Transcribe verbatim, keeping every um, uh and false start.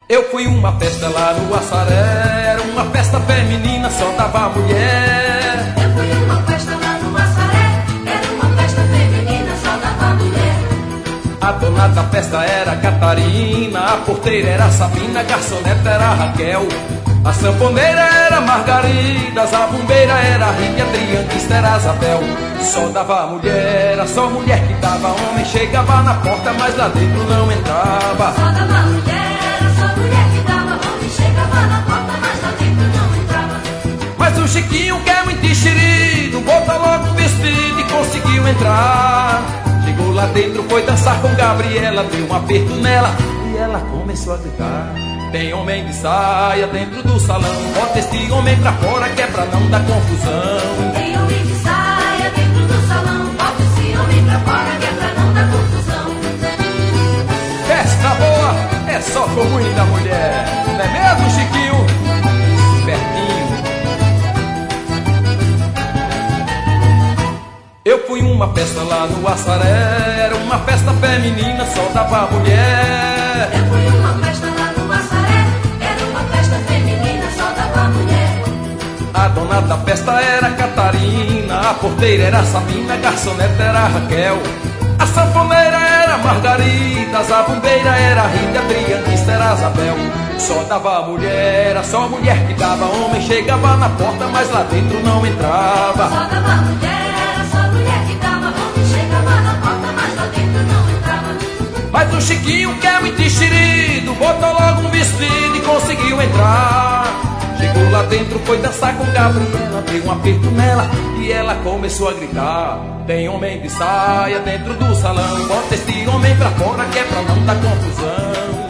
Eu fui uma festa lá no Assaré, era uma festa feminina, só dava mulher. Eu fui uma festa lá no Assaré, era uma festa feminina, só dava mulher. A dona da festa era Catarina, a porteira era Sabina, a garçoneta era Raquel. A sanfoneira era Margarida, a zabumbeira era Rita, a trianquista era Isabel. Só dava mulher, era só mulher que dava, homem chegava na porta, mas lá dentro não entrava. Só dava mulher, era só mulher que dava, homem chegava na porta, mas lá dentro não entrava. Mas o Chiquinho, que é muito enxerido, botou logo o vestido e conseguiu entrar. Chegou lá dentro, foi dançar com Gabriela, deu um aperto nela e ela começou a gritar. Tem homem de saia dentro do salão, bota este homem pra fora que é pra não dar confusão. Tem homem de saia dentro do salão, bota esse homem pra fora que é pra não dar confusão. Festa boa é só com muita mulher, não é mesmo, Chiquinho? Espertinho. Eu fui uma festa lá no Assaré, era uma festa feminina, só dava mulher. Eu fui uma festa lá no Assaré, era uma festa feminina, só dava mulher. A dona da festa era Catarina, a porteira era Sabina, a garçoneta era Raquel. A sanfoneira era Margarida, a zabumbeira era Rita, a trianquista era Isabel. Só dava mulher, era só mulher que dava, homem chegava na porta, mas lá dentro não entrava. Só dava mulher, era só mulher que dava, homem chegava na porta, mas lá dentro não entrava. Mas o Chiquinho, que é muito enxerido, botou logo um vestido e conseguiu entrar. Chegou lá dentro, foi dançar com Gabriela, deu um aperto nela e ela começou a gritar. Tem homem de saia dentro do salão, bota este homem pra fora que é pra não dar confusão.